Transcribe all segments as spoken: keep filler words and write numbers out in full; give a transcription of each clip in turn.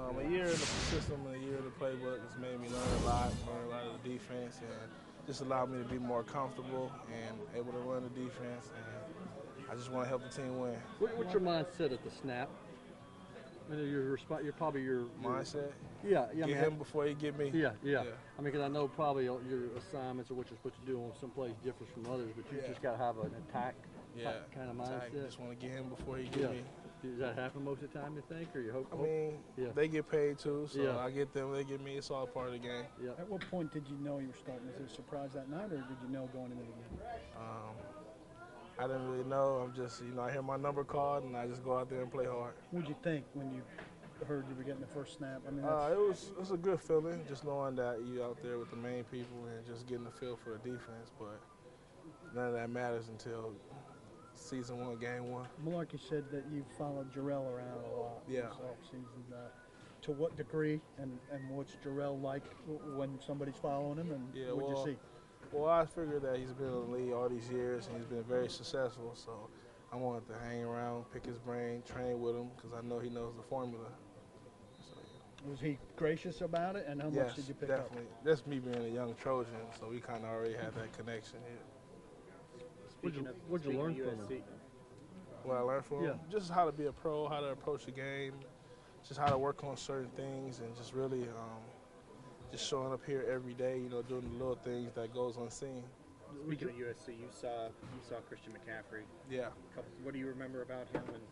Um, a year in the system and a year in the playbook has made me learn a lot, learn a lot of the defense, and just allowed me to be more comfortable and able to run the defense. And I just want to help the team win. What, what's your mindset at the snap? I know you're, resp- you're probably your, your Mindset? Yeah, yeah. Get I mean, him before he get me. Yeah, yeah. yeah. I mean, because I know probably your assignments or what you're supposed to do on some plays differs from others, but you Yeah. just got to have an attack Yeah, kind of attack. mindset. Just want to get him before he get Yeah. me. Does that happen most of the time, you think, or you hope? I mean, yeah. they get paid too, so Yeah. I get them, they get me. It's all part of the game. Yeah. At what point did you know you were starting? Was it a surprise that night, or did you know going into the game? Um, I didn't really know. I'm just, you know, I hear my number called, and I just go out there and play hard. What did you think when you heard you were getting the first snap? I mean, Uh, that's, it was it was a good feeling, just knowing that you out there with the main people and just getting the feel for the defense. But none of that matters until season one, game one. Mularkey said that you followed Jarrell around a lot Yeah. this offseason. Uh, to what degree, and, and what's Jarrell like when somebody's following him, and Yeah, what'd well, you see? Well, I figured that he's been in the league all these years, and he's been very successful. So I wanted to hang around, pick his brain, train with him, because I know he knows the formula. So, yeah. Was he gracious about it, and how yes, much did you pick definitely. up? That's me being a young Trojan, so we kind of already had that connection here. What'd you, what'd you learn from him? What I learned from Yeah. him? Just how to be a pro, how to approach the game, just how to work on certain things, and just really um, just showing up here every day, you know, doing the little things that goes unseen. Speaking of U S C, you saw you saw Christian McCaffrey. Yeah. Couple, what do you remember about him? And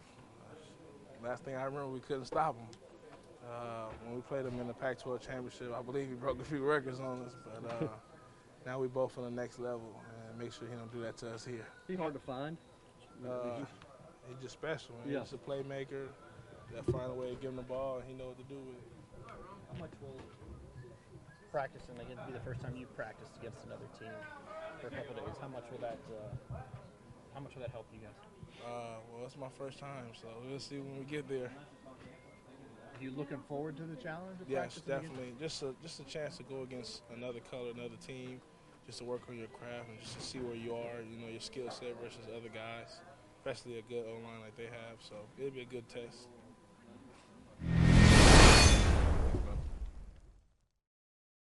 Last thing I remember, we couldn't stop him. Uh, when we played him in the Pac twelve championship, I believe he broke a few records on us, but uh, now we both on the next level, and make sure he don't do that to us here. He hard to find. Uh, he's just special. Man. Yeah. He's a playmaker that find a way to give him the ball, and he know what to do with it. How much will practicing, like it'd be the first time you practiced against another team for a couple of days, how much will that uh, how much will that help you guys? Uh, well, it's my first time, so we'll see when we get there. Are you looking forward to the challenge of Yes, practicing against- definitely. Just a just a chance to go against another color, another team, just to work on your craft and just to see where you are, you know, your skill set versus other guys, especially a good O-line like they have. So it'll be a good test.